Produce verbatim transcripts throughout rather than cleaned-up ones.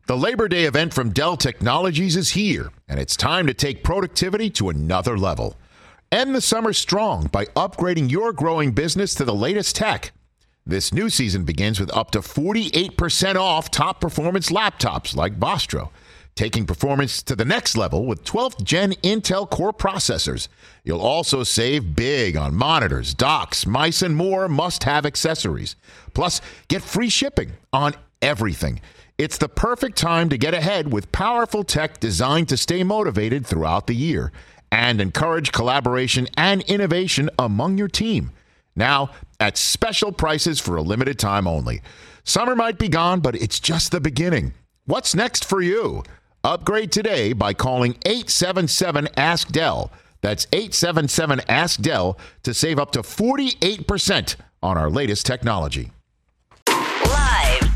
The Labor Day event from Dell Technologies is here, and it's time to take productivity to another level. End the summer strong by upgrading your growing business to the latest tech. This new season begins with up to forty-eight percent off top performance laptops like Vostro, taking performance to the next level with twelfth gen Intel Core processors. You'll also save big on monitors, docks, mice, and more must-have accessories. Plus, get free shipping on everything. It's the perfect time to get ahead with powerful tech designed to stay motivated throughout the year and encourage collaboration and innovation among your team. Now, at special prices for a limited time only. Summer might be gone, but it's just the beginning. What's next for you? Upgrade today by calling eight seven seven ask Dell. That's eight seven seven ask Dell to save up to forty-eight percent on our latest technology. Live.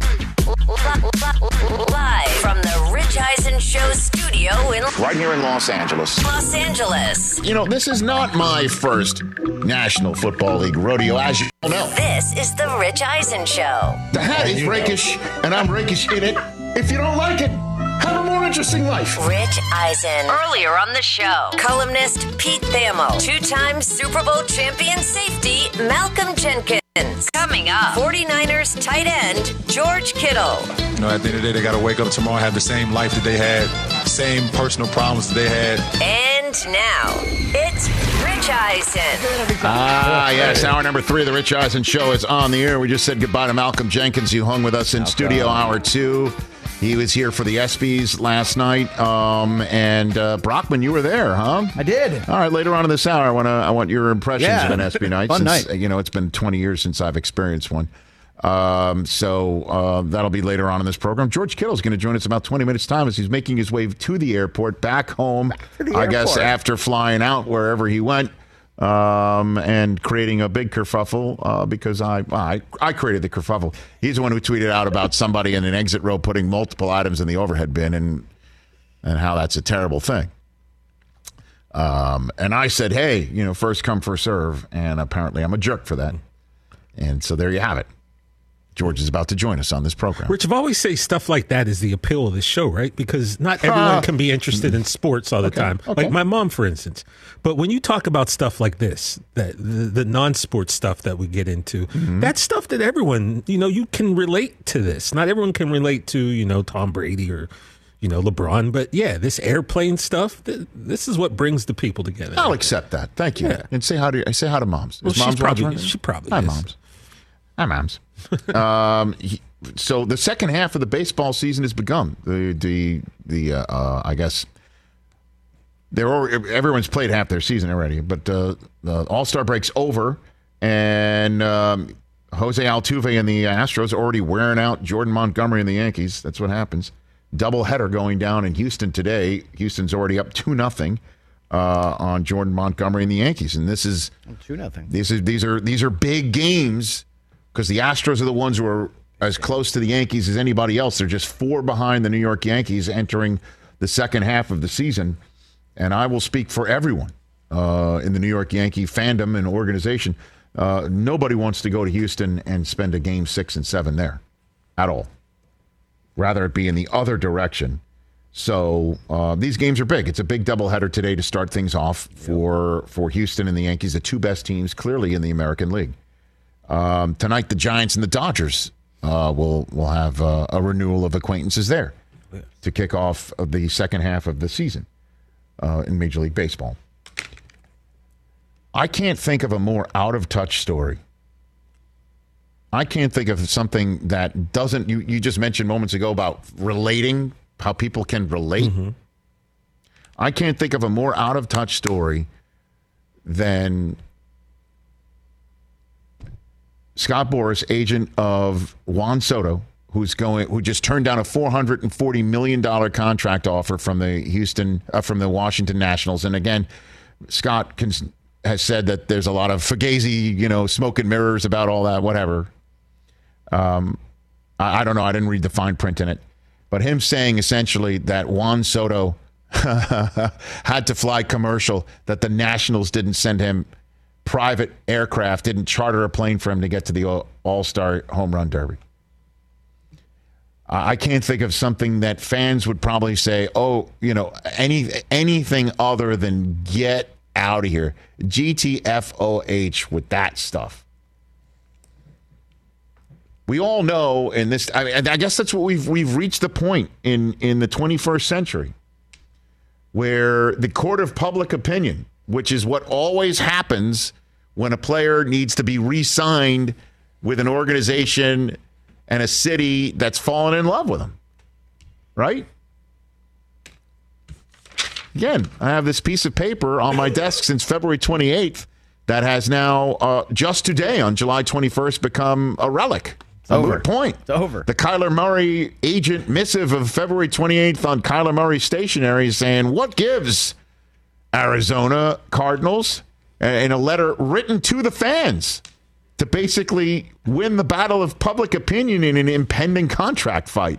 Live from the Rich Eisen Show studio in Right here in Los Angeles. Los Angeles. You know, this is not my first National Football League rodeo, as you know. This is the Rich Eisen Show. The hat is rakish, and I'm rakish in it. If you don't like it, have a more interesting life. Rich Eisen. Earlier on the show, columnist Pete Thamel. Two-time Super Bowl champion safety Malcolm Jenkins. Coming up, 49ers tight end George Kittle. You know, at the end of the day, they got to wake up tomorrow and have the same life that they had, same personal problems that they had. And now, it's Rich Eisen. Ah, yes. Hour number three of the Rich Eisen Show is on the air. We just said goodbye to Malcolm Jenkins, who hung with us in studio hour two. He was here for the ESPYs last night. Um, and uh, Brockman, you were there, huh? I did. All right, later on in this hour, I want to I want your impressions yeah. of an ESPY night. Fun since, night. You know, it's been twenty years since I've experienced one. Um, so uh, that'll be later on in this program. George Kittle is going to join us in about twenty minutes' time as he's making his way to the airport, back home, I guess, after flying out wherever he went. Um, and creating a big kerfuffle uh, because I, I I created the kerfuffle. He's the one who tweeted out about somebody in an exit row putting multiple items in the overhead bin and and how that's a terrible thing. Um, and I said, hey, you know, first come, first serve. And apparently I'm a jerk for that. And so there you have it. George is about to join us on this program. Rich, I've always say stuff like that is the appeal of the show, right? Because not everyone uh, can be interested in sports all the okay, time. okay. Like my mom, for instance. But when you talk about stuff like this, that the, the non-sports stuff that we get into, mm-hmm. that's stuff that everyone, you know, you can relate to this. Not everyone can relate to, you know, Tom Brady or, you know, LeBron. But yeah, this airplane stuff, th- this is what brings the people together. I'll accept that. Thank you. Yeah. And say hi to I say hi to moms. Well, Is mom's she's probably, watching? she probably Hi, is. moms. Hi, moms. um, he, so the second half of the baseball season has begun. The the the uh, uh, I guess they're already, everyone's played half their season already, but uh, the All-Star break's over, and um, Jose Altuve and the Astros are already wearing out Jordan Montgomery and the Yankees. That's what happens. Doubleheader going down in Houston today. Houston's already up two nothing uh, on Jordan Montgomery and the Yankees, and this is two nothing. These are these are these are big games because the Astros are the ones who are as close to the Yankees as anybody else. They're just four behind the New York Yankees entering the second half of the season. And I will speak for everyone uh, in the New York Yankee fandom and organization. Uh, nobody wants to go to Houston and spend a game six and seven there at all. Rather it be in the other direction. So uh, these games are big. It's a big doubleheader today to start things off for, for Houston and the Yankees, the two best teams clearly in the American League. Um, tonight, the Giants and the Dodgers uh, will will have uh, a renewal of acquaintances there to kick off of the second half of the season uh, in Major League Baseball. I can't think of a more out-of-touch story. I can't think of something that doesn't, you, you just mentioned moments ago about relating, how people can relate. Mm-hmm. I can't think of a more out-of-touch story than Scott Boras, agent of Juan Soto, who's going, who just turned down a four hundred forty million dollars contract offer from the Houston, uh, from the Washington Nationals. And again, Scott can, has said that there's a lot of fugazi, you know, smoke and mirrors about all that, whatever. Um, I, I don't know. I didn't read the fine print in it, but him saying essentially that Juan Soto had to fly commercial, that the Nationals didn't send him private aircraft, didn't charter a plane for him to get to the All-Star Home Run Derby. I can't think of something that fans would probably say, oh, you know, any anything other than get out of here. G T F O H with that stuff. We all know in this, I mean, I guess that's what we've we've reached the point in, in the twenty-first century where the court of public opinion, which is what always happens when a player needs to be re-signed with an organization and a city that's fallen in love with him, right? Again, I have this piece of paper on my desk since February twenty-eighth that has now, uh, just today on July twenty-first, become a relic. It's a over. moot point. It's over. The Kyler Murray agent missive of February twenty-eighth on Kyler Murray stationery saying, what gives Arizona Cardinals? In a letter written to the fans to basically win the battle of public opinion in an impending contract fight.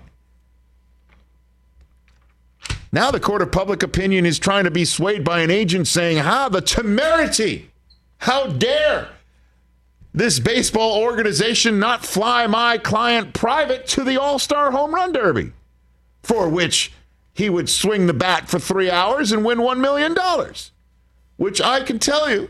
Now the court of public opinion is trying to be swayed by an agent saying, "Ha, the temerity! How dare this baseball organization not fly my client private to the All-Star Home Run Derby, for which he would swing the bat for three hours and win one million dollars, which I can tell you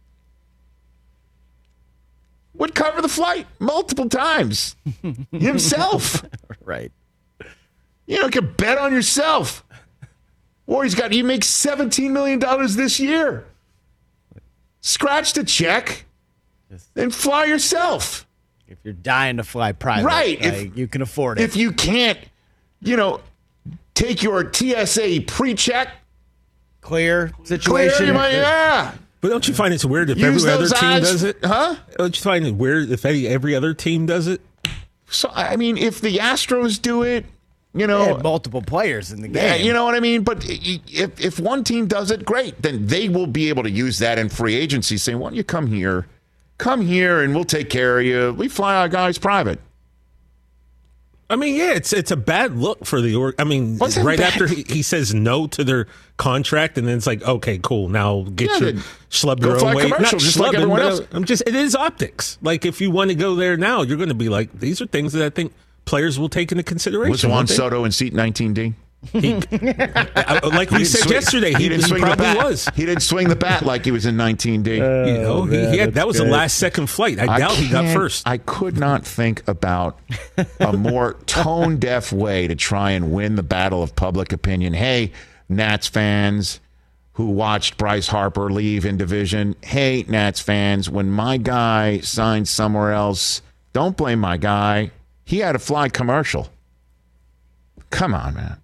would cover the flight multiple times himself." Right. You know, you can bet on yourself. Or he's got, you make seventeen million dollars this year. Scratch the check and fly yourself. If you're dying to fly private, right? like, If, you can afford it. If you can't, you know, take your T S A pre-check, clear situation. clear, you might, yeah. But don't you find it's weird if Use every other those team eyes- does it? Huh? Don't you find it weird if any, every other team does it? So, I mean, if the Astros do it, you know. They had multiple players in the game. Yeah, you know what I mean? But if if one team does it, great. Then they will be able to use that in free agency, saying, why don't you come here? Come here and we'll take care of you. We fly our guys private. I mean, yeah, it's it's a bad look for the org. I mean, What's that right bad? after he, he says no to their contract, and then it's like, okay, cool, now get Yeah, your then schlub go your fly own way. commercial, Not just like schlubbing, everyone but, else. uh, I'm just, it is optics. Like, if you want to go there now, you're going to be like, these are things that I think players will take into consideration. Was Juan won't they? Soto in seat nineteen D? He, uh, like we He didn't said swing- yesterday, he, didn't he swing the probably bat. was. He didn't swing the bat like he was in nineteen D. You know, he, man, he had, that that's was great. the last second flight. I, doubt he got can't- first. I could not think about a more tone-deaf way to try and win the battle of public opinion. Hey, Nats fans who watched Bryce Harper leave in division. Hey, Nats fans, when my guy signs somewhere else, don't blame my guy. He had a fly commercial. Come on, man.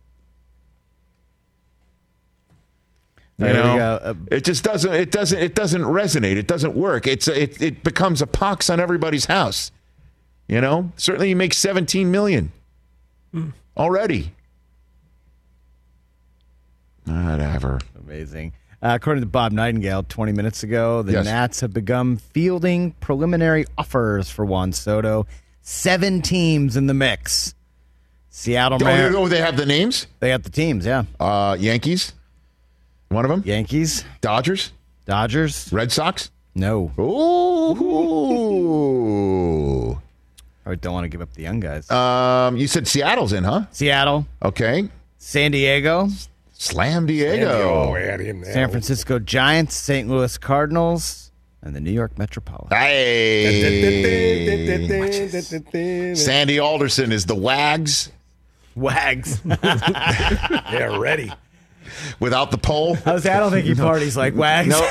You There we know, go. Uh, it just doesn't. It doesn't. It doesn't resonate. It doesn't work. It's it. It becomes a pox on everybody's house. You know. Certainly, you make seventeen million already. Whatever. Amazing. Uh, according to Bob Nightingale, twenty minutes ago, the Yes. Nats have begun fielding preliminary offers for Juan Soto. Seven teams in the mix. Seattle Oh, Mar- they- oh, they have the names. They got the teams, yeah. Uh, Yankees. One of them. Yankees, Dodgers. Dodgers. Red Sox. No. Ooh. I don't want to give up the young guys. Um, you said Seattle's in, huh? Seattle, Okay. San Diego, Slam Diego. San Francisco Giants, Saint Louis Cardinals, and the New York Metropolitan. Hey. Sandy Alderson is the Wags Wags. They're ready. without the pole. I was I don't think he parties like Wags. No.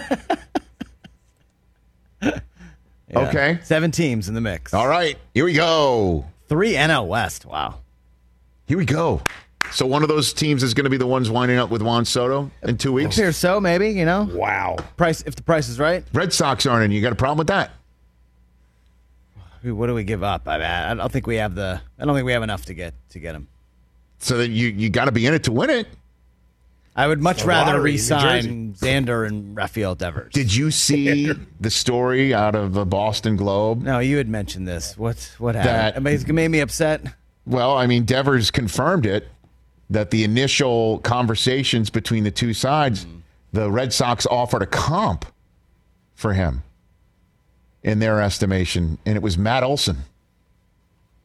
Yeah. Okay. Seven teams in the mix. All right. Here we go. Three N L West. Wow. Here we go. So one of those teams is going to be the ones winding up with Juan Soto in two weeks. Here, so maybe, you know. Wow. Price if the price is right. Red Sox aren't in. You got a problem with that? What do we give up? I mean, I don't think we have the I don't think we have enough to get to get him. So that you you got to be in it to win it. I would much rather lottery in New re-sign Xander and Rafael Devers. Did you see the story out of the Boston Globe? No, you had mentioned this. What what That- happened? I mean, it made me upset. Well, I mean, Devers confirmed it, that the initial conversations between the two sides, Mm-hmm. the Red Sox offered a comp for him in their estimation, and it was Matt Olson.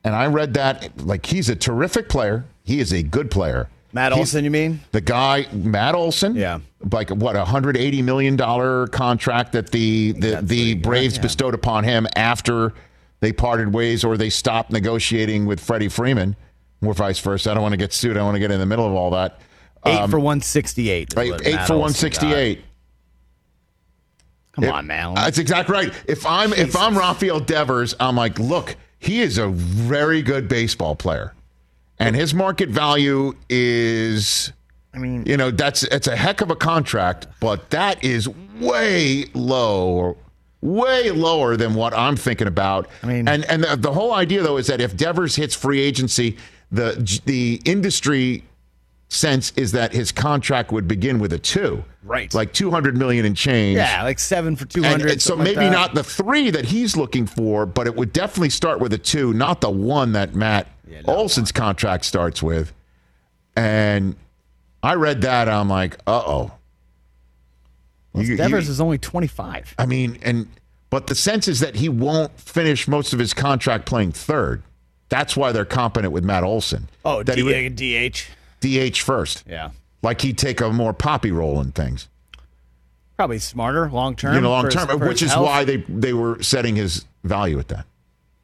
and I read that like he's a terrific player. He is a good player. Matt He's- Olson, you mean? The guy, Matt Olson, Yeah. like what, a one hundred eighty million dollars contract that the, the, That's the pretty good, Braves yeah. bestowed upon him after they parted ways or they stopped negotiating with Freddie Freeman, or vice versa. I don't want to get sued. I don't want to get in the middle of all that. Eight Um, for one sixty-eight. is Eight, what eight Matt for Olson one sixty-eight. got. Come on, man. That's exactly right. If I'm if I'm Rafael Devers, I'm like, look, he is a very good baseball player, and his market value is, I mean, you know, that's it's a heck of a contract, but that is way low, way lower than what I'm thinking about. I mean- and and the, the whole idea though is that if Devers hits free agency, the the industry sense is that his contract would begin with a two, Right. Like two hundred million and change. yeah, like seven for two And, hundred. and so maybe not the three that he's looking for, but it would definitely start with a two, not the one that Matt Yeah, not Olson's contract starts with. And I read that, I'm like, uh-oh. You- Devers you- is only twenty-five. I mean, and but the sense is that he won't finish most of his contract playing third. That's why they're competent with Matt Olson. Oh, that he would D- D H. D H first. Yeah. Like he'd take a more poppy role in things. Probably smarter long term. You know, long for his- term, for which his is health. why they, they were setting his value at that.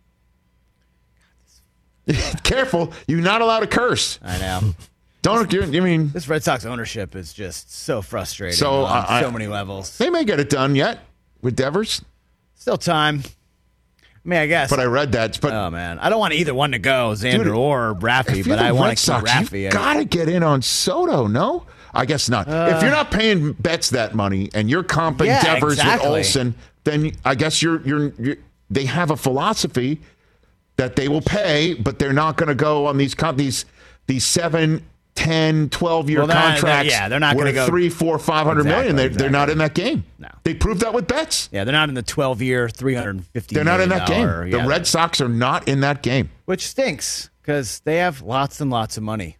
Careful, you're not allowed to curse. I know. Don't you? I mean, This Red Sox ownership is just so frustrating So, on I- so many levels. they may get it done yet with Devers, Still time. I mean, I guess. but I read that. But oh man, I don't want either one to go, Xander Dude, or Raffy, if you're but the I want Red to keep Sox, Raffy. you got to get in on Soto. No, I guess not. if you're not paying bets that money and you're comping Yeah, Devers exactly. with Olsen, then I guess you're, you're you're they have a philosophy that they will pay, but they're not going to go on these com- these these seven, ten, twelve year Well, they're not- they're- contracts. yeah, they're not gonna worth go- three, four, five hundred million. Exactly, They, They're not exactly. in that game. No. They proved that with bets. Yeah, they're not in the twelve-year, three hundred fifty. They're not in that game. million The dollar- yeah, Red Sox are not in that game. which stinks because they have lots and lots of money.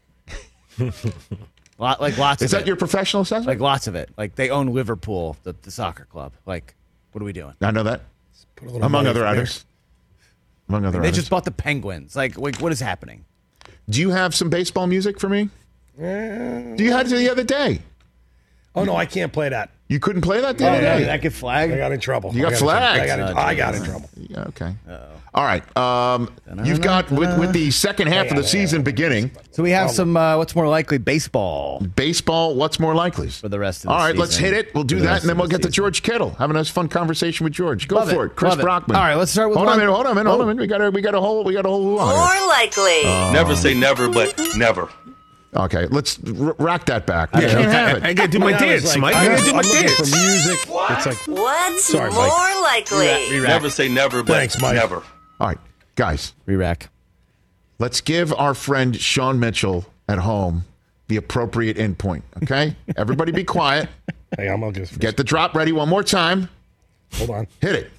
Lot like lots. Is of that it. your professional assessment? like lots of it? Like they own Liverpool, the, the soccer club. Like, what are we doing? I know that. Put a little Among money other from there. items. Among other They items. just bought the Penguins. Like, like what is happening? Do you have some baseball music for me? Do you had it the other day? Oh no, I can't play that. You couldn't play that the Oh, other yeah, day? Did that get I flagged? got in trouble. You got I in trouble. flagged. I got, in, Oh, I got in geez. trouble. Yeah, okay. All right. Um, you've got, with, with the second half of the season beginning, So we have some. Uh, what's more likely? Baseball baseball, what's more likely? for the rest of the All right, season. let's hit it. We'll do For the that, rest and then of we'll the get to season. George Kittle. Have a nice, fun conversation with George. Go Love for it. it. Chris Love it. Brockman. All right, let's start with Hold on one- a minute. Hold on a minute. Hold on a Oh. minute. We got a, we got a whole, we got a whole line. More likely. Never say never, but never. Okay, let's r- rack that back. Yeah, We can't have it. I, I gotta do my I was dance, like, Mike. I I was- gotta do my I'm looking dance. for music. It's like, What's Sorry, more Mike. likely? Never say never, but Thanks, Mike. never. All right, guys. Re-rack. Let's give our friend Sean Mitchell at home the appropriate endpoint. Okay, everybody, be quiet. hey, I'm gonna just Get the drop ready one more time. hold on. Hit it.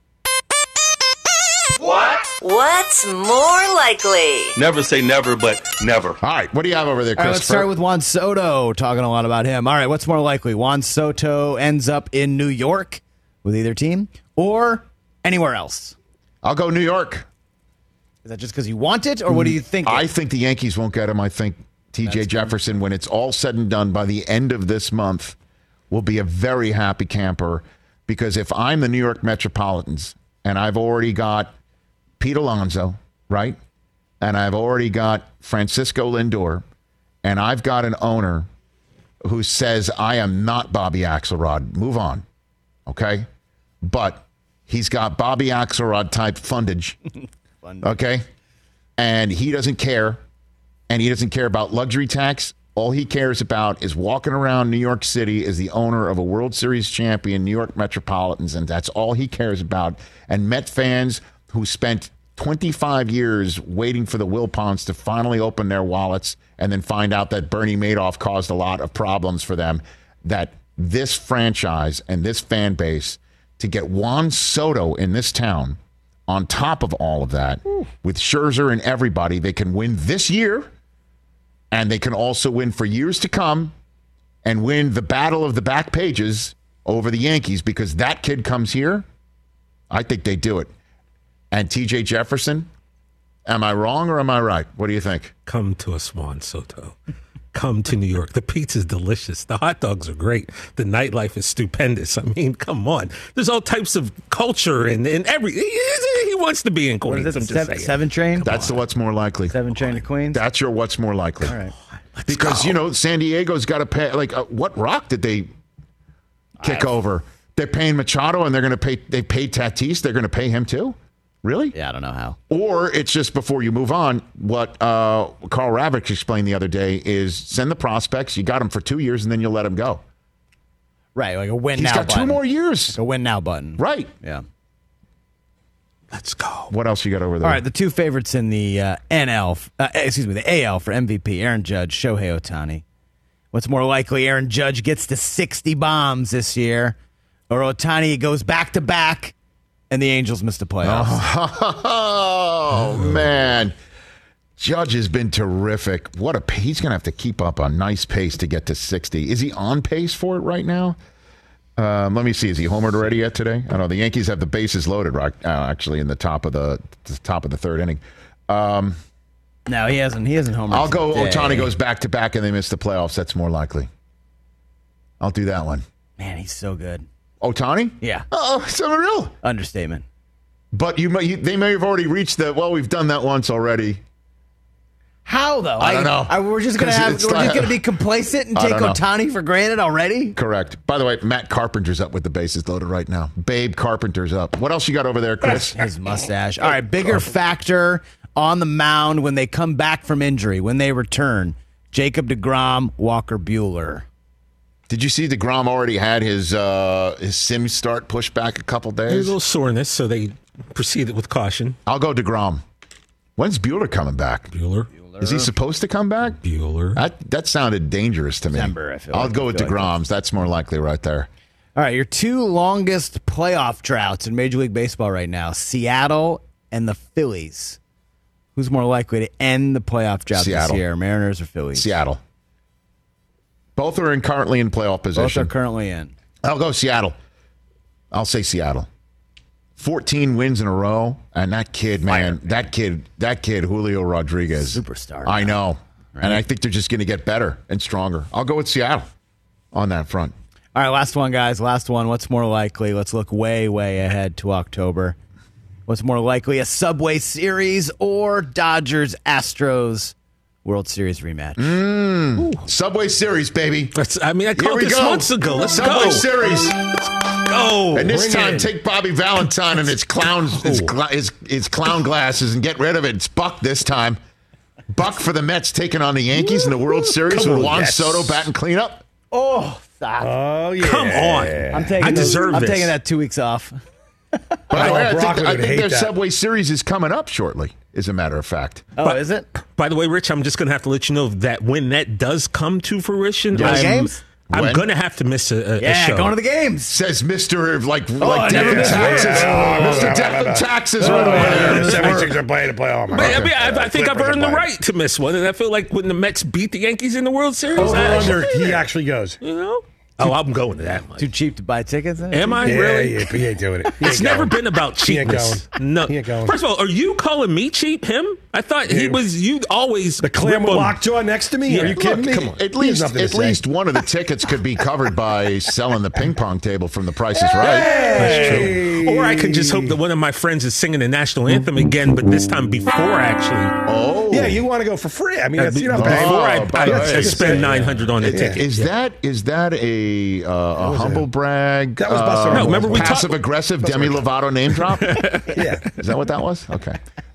What's more likely? Never say never, but never. All right, what do you have over there, All right, Chris? let's start with Juan Soto. Talking a lot about him. All right, what's more likely? Juan Soto ends up in New York with either team or anywhere else. I'll go New York. Is that just because you want it, or what do you think? I think the Yankees won't get him. I think T J Jefferson, when it's all said and done by the end of this month, will be a very happy camper. Because if I'm the New York Metropolitans and I've already got Pete Alonso, right? And I've already got Francisco Lindor, and I've got an owner who says, I am not Bobby Axelrod. Move on. Okay? But he's got Bobby Axelrod type fundage. Okay? And he doesn't care. And he doesn't care about luxury tax. All he cares about is walking around New York City as the owner of a World Series champion, New York Metropolitans, and that's all he cares about. And Met fans who spent twenty-five years waiting for the Wilpons to finally open their wallets and then find out that Bernie Madoff caused a lot of problems for them, that this franchise and this fan base, to get Juan Soto in this town, on top of all of that, with Scherzer and everybody, they can win this year, and they can also win for years to come and win the battle of the back pages over the Yankees, because that kid comes here. I think they do it. And T J Jefferson, Am I wrong or am I right? What do you think? Come to us, Juan Soto. Come to New York. The pizza's delicious. The hot dogs are great. The nightlife is stupendous. I mean, come on. There's all types of culture and, and every. He, he wants to be in What Queens. is it? I'm just Seven, saying. seven train? That's the what's more likely. Seven train to Queens? That's your what's more likely. All right. Let's Because, go. you know, San Diego's got to pay. Like, uh, what rock did they kick over? They're paying Machado and they're going to pay. They paid Tatis. They're going to pay him too? Really? Yeah, I don't know how. Or it's just before you move on. What uh, Carl Ravitch explained the other day is send the prospects. You got them for two years and then you let them go. Right, like a win He's now got button. two more years. A win now button. Right. Yeah. Let's go. What else you got over there? All right, the two favorites in the uh, N L, uh, excuse me, the A L for M V P, Aaron Judge, Shohei Ohtani. What's more likely, Aaron Judge gets to sixty bombs this year, or Ohtani goes back to back, and the Angels miss the playoffs? Oh, man. Judge has been terrific. What a he's going to have to keep up a nice pace to get to sixty. Is he on pace for it right now? Um, let me see. Is he homered already yet today? I don't know. The Yankees have the bases loaded, right? Uh, actually, in the top of the, the top of the third inning. Um, No, he hasn't. He hasn't homered. I'll go. today. Ohtani goes back to back, and they miss the playoffs. That's more likely. I'll do that one. Man, he's so good. Ohtani? Yeah, Oh, it's unreal. understatement. But you, may, you, they may have already reached the. Well, we've done that once already. How though? I don't know. I, we're just gonna 'Cause have. it's We're like- just gonna be complacent and I take don't know. Ohtani for granted already. Correct. By the way, Matt Carpenter's up with the bases loaded right now. Babe Carpenter's up. What else you got over there, Chris? His mustache. All right, bigger factor on the mound when they come back from injury, when they return. Jacob deGrom, Walker Buehler. Did you see DeGrom already had his uh, his sim start pushed back a couple There's a days? little soreness, so they proceeded with caution. I'll go DeGrom. When's Bueller coming back? Bueller. Is he supposed to come back? Bueller. That that sounded dangerous to me. December, I feel I'll like- go I with feel like DeGrom's. That's more likely right there. All right, your two longest playoff droughts in Major League Baseball right now: Seattle and the Phillies. Who's more likely to end the playoff drought Seattle. this year, Mariners or Phillies? Seattle. Both are in currently in playoff Both position. are currently in. I'll go Seattle. I'll say Seattle. fourteen wins in a row, and that kid, man, that kid, that kid, Julio Rodriguez, Superstar I now. know, and I think they're just going to get better and stronger. I'll go with Seattle on that front. All right, last one, guys. Last one. What's more likely? Let's look way, way ahead to October. What's more likely, a Subway Series or Dodgers Astros World Series rematch? Mm. Subway Series, baby. That's, I mean, I Here called we this go. months ago. Let's Subway go. Series. Go. And this Bring time, it. take Bobby Valentine and his clowns, his, cl- his, his clown glasses, and get rid of it. It's Buck this time. Buck for the Mets taking on the Yankees in the World Series Come with on, Juan Mets. Soto batting cleanup. Oh, stop. Oh, yeah. Come on. I'm taking I those- deserve I'm this. taking that two weeks off. By the way, I Brock think, I would think hate their that. Subway Series is coming up shortly, as a matter of fact. Oh, is it? By the way, Rich, I'm just going to have to let you know that when that does come to fruition, Going to I'm, games? I'm When? going to have to miss a, a, Yeah, a show. going to the games. Says Mister like I like never Death and missed taxes. one. Mister Oh, Death and taxes right Oh, over yeah, there. the seventy-six are playing to play. Oh, my But, I, God. mean, I, I think I've Clippers are earned the playing. right to miss one, and I feel like when the Mets beat the Yankees in the World Series, Over I, under, he actually goes. you know, oh, I'm going to that much. Too cheap to buy tickets? Am I Yeah, really? yeah, he ain't doing it. He It's ain't never going. been about He ain't cheapness. going. No. He ain't going. First of all, are you calling me cheap? Him? I thought he Yeah. was. You always The clam rip with on- lockjaw next to me? Yeah, Are you kidding me? Come on. At He has least, nothing to at say. least one of the tickets could be covered by selling the ping pong table from The Price is Right. That's true. Or I could just hope that one of my friends is singing the national anthem again, but this time before actually. Oh, Yeah, you want to go for free. I mean, that's, you're not before paying. I, by the I, way. I spend nine hundred on a ticket. Is that is that a uh, a humble brag? That was Buster uh, No, remember we talked- passive aggressive Demi Lovato name drop? Yeah. Is that what that was? Okay.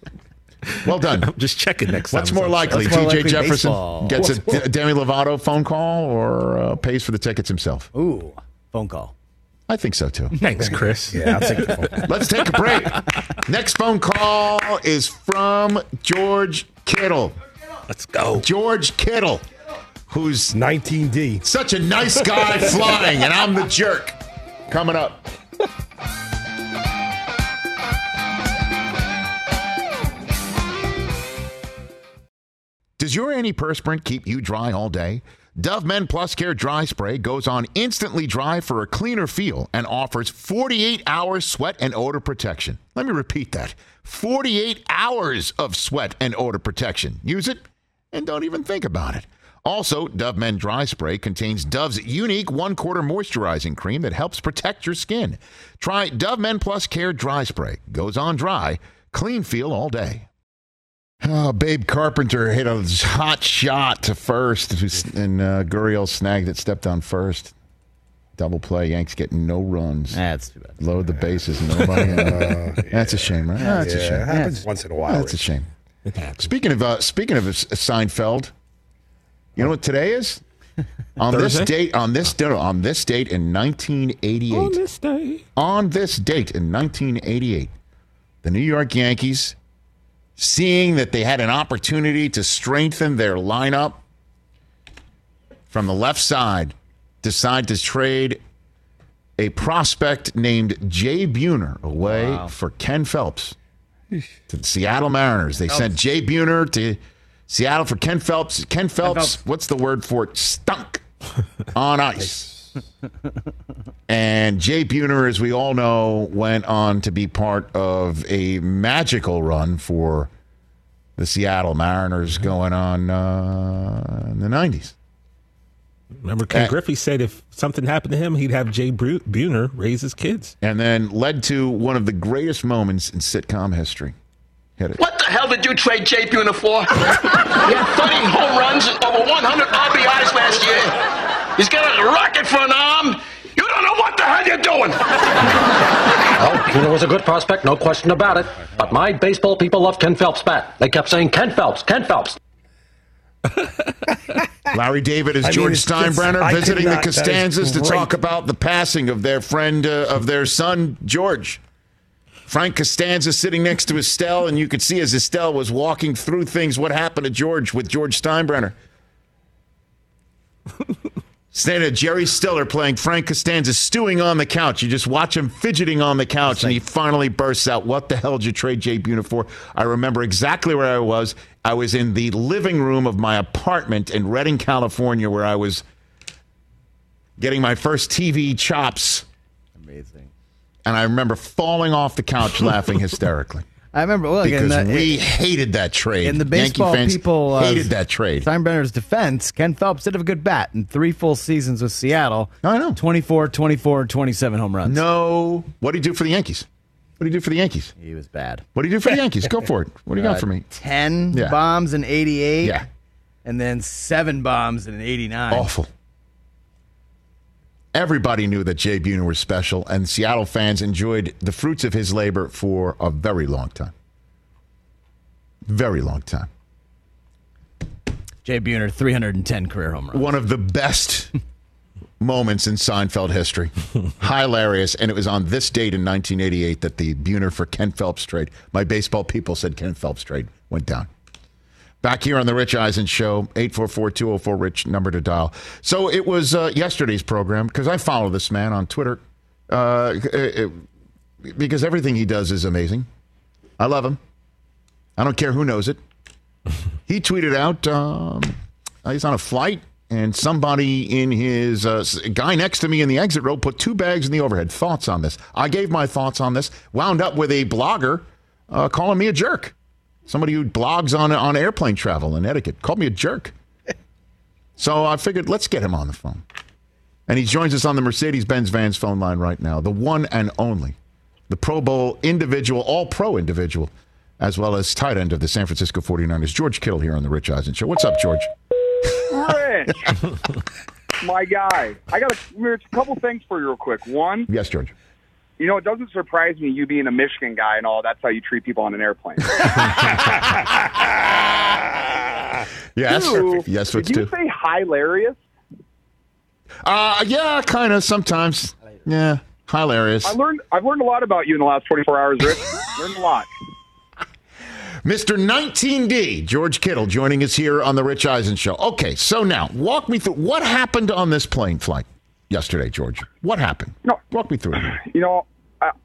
Well done. Just check it next What's time. more likely? What's more T J likely, Jefferson baseball? gets a D- Demi Lovato phone call or uh, pays for the tickets himself? Ooh, phone call. I think so too. Thanks, Chris. Yeah, I'll take the phone. Let's take a break. Next phone call is from George Kittle. Let's go. George Kittle, who's nineteen D. such a nice guy flying, and I'm the jerk. Coming up. Does your antiperspirant keep you dry all day? Dove Men Plus Care Dry Spray goes on instantly dry for a cleaner feel and offers forty-eight hours sweat and odor protection. Let me repeat that. forty-eight hours of sweat and odor protection. Use it and don't even think about it. Also, Dove Men Dry Spray contains Dove's unique one-quarter moisturizing cream that helps protect your skin. Try Dove Men Plus Care Dry Spray. Goes on dry, clean feel all day. Oh, Babe Carpenter hit a hot shot to first, and uh, Gurriel snagged it, stepped on first. Double play, Yanks getting no runs. That's too bad. Load the bases, nobody. uh, That's a shame, right? Yeah, That's a shame. It happens once in a while. That's a shame. Speaking of uh, speaking of Seinfeld, you know what today is? On this Thursday? date, on this no, on this date in nineteen eighty-eight. On this day. On this date in nineteen eighty-eight, the New York Yankees, seeing that they had an opportunity to strengthen their lineup from the left side, decide to trade a prospect named Jay Buhner away Wow. for Ken Phelps to the Seattle Mariners. They sent Jay Buhner to Seattle for Ken Phelps. Ken Phelps, Phelps. what's the word for it? Stunk on ice. And Jay Buhner, as we all know, went on to be part of a magical run for the Seattle Mariners going on uh, in the nineties. Remember, Ken Uh, Griffey said if something happened to him, he'd have Jay Bru- Buhner raise his kids. And then led to one of the greatest moments in sitcom history. Hit it. What the hell did you trade Jay Buhner for? He had thirty home runs, over one hundred R B Is last year. He's got a rocket for an arm. You don't know what the hell you're doing. Well, Buhner was a good prospect, no question about it. But my baseball people love Ken Phelps' bat. They kept saying, Ken Phelps, Ken Phelps. Larry David is I mean, George it's just- Steinbrenner I could visiting not- the that is Costanzas to great. talk about the passing of their friend, uh, of their son, George. Frank Costanza sitting next to Estelle, and you could see as Estelle was walking through things what happened to George with George Steinbrenner. Standing at Jerry Stiller playing Frank Costanza, stewing on the couch. You just watch him fidgeting on the couch, and he finally bursts out, "What the hell did you trade Jay Buhner for?" I remember exactly where I was. I was in the living room of my apartment in Redding, California, where I was getting my first T V chops. Amazing. And I remember falling off the couch laughing hysterically. I remember, look, Because in the, we hated that trade. in the baseball Yankee fans people uh, hated that trade. Steinbrenner's defense, Ken Phelps did have a good bat in three full seasons with Seattle. I know. twenty-four, twenty-four, and twenty-seven home runs. No. What did he do for the Yankees? What did he do for the Yankees? He was bad. What did he do for the Yankees? Go for it. What do you got Uh, for me? ten Yeah. bombs in eighty-eight. Yeah. And then seven bombs in eighty-nine. Awful. Everybody knew that Jay Buhner was special, and Seattle fans enjoyed the fruits of his labor for a very long time. Very long time. Jay Buhner, three hundred ten career home runs. One of the best moments in Seinfeld history. Hilarious. And it was on this date in nineteen eighty-eight that the Buhner for Ken Phelps trade, my baseball people said Ken Phelps trade, went down. Back here on the Rich Eisen Show, eight four four, two oh four, RICH, number to dial. So it was uh, yesterday's program, because I follow this man on Twitter, uh, it, it, because everything he does is amazing. I love him. I don't care who knows it. He tweeted out, um, he's on a flight, and somebody in his, uh, guy next to me in the exit row put two bags in the overhead. Thoughts on this? I gave my thoughts on this. Wound up with a blogger uh, calling me a jerk. Somebody who blogs on on airplane travel and etiquette called me a jerk. So I figured, let's get him on the phone. And he joins us on the Mercedes-Benz Vans phone line right now, the one and only, the Pro Bowl individual, all-pro individual, as well as tight end of the San Francisco forty-niners, George Kittle, here on the Rich Eisen Show. What's up, George? Rich, my guy. I got a, Rich, a couple things for you real quick. One, Yes, George. you know, it doesn't surprise me you being a Michigan guy and all. That's how you treat people on an airplane. Yes. Two, Yes, did what's you two? say hilarious? Uh, yeah, kind of, sometimes. Yeah, hilarious. I learned. I've learned a lot about you in the last twenty-four hours, Rich. Learned a lot. Mister nineteen D, George Kittle, joining us here on the Rich Eisen Show. Okay, so now, walk me through, what happened on this plane flight yesterday, George? What happened? No. Walk me through it. You know, I,